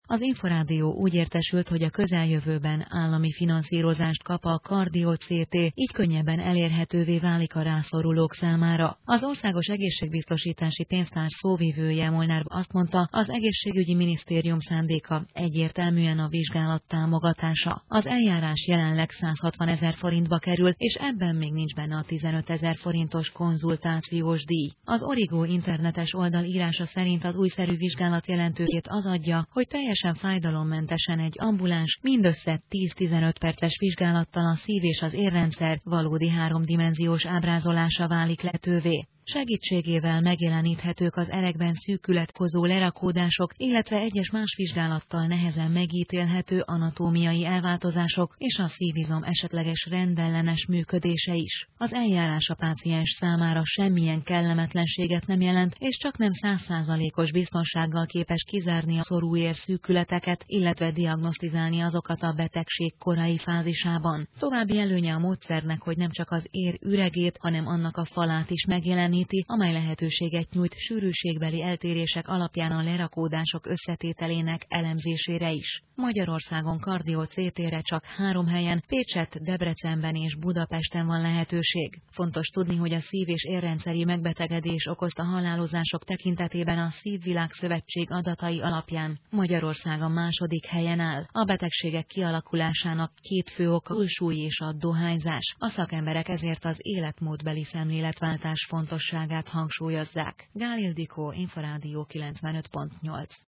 Az Inforádió úgy értesült, hogy a közeljövőben állami finanszírozást kap a Cardio-CT, így könnyebben elérhetővé válik a rászorulók számára. Az Országos Egészségbiztosítási Pénztár szóvivője Molnár azt mondta, az egészségügyi minisztérium szándéka egyértelműen a vizsgálat támogatása. Az eljárás jelenleg 160 000 forintba kerül, és ebben még nincs benne a 15 000 forintos konzultációs díj. Az Origo internetes oldal írása szerint az újszerű vizsgálat jelentőségét az adja, hogy teljesen fájdalommentesen egy ambuláns, mindössze 10-15 perces vizsgálattal a szív- és az érrendszer valódi háromdimenziós ábrázolása válik lehetővé. Segítségével megjeleníthetők az erekben szűkületkozó lerakódások, illetve egyes más vizsgálattal nehezen megítélhető anatómiai elváltozások és a szívizom esetleges rendellenes működése is. Az eljárás a páciens számára semmilyen kellemetlenséget nem jelent, és csaknem 100%-os biztonsággal képes kizárni a szorúér szűkületeket, illetve diagnosztizálni azokat a betegség korai fázisában. További előnye a módszernek, hogy nem csak az ér üregét, hanem annak a falát is megjeleníti, amely lehetőséget nyújt sűrűségbeli eltérések alapján a lerakódások összetételének elemzésére is. Magyarországon Cardio-CT-re csak 3 helyen, Pécsett, Debrecenben és Budapesten van lehetőség. Fontos tudni, hogy a szív- és érrendszeri megbetegedés okozta halálozások tekintetében a Szívvilágszövetség adatai alapján Magyarország a második helyen áll. A betegségek kialakulásának 2 fő oka a túlsúly és a dohányzás. A szakemberek ezért az életmódbeli szemléletváltás fontosságát hangsúlyozzák. Gál Ildikó, Inforádió 95.8.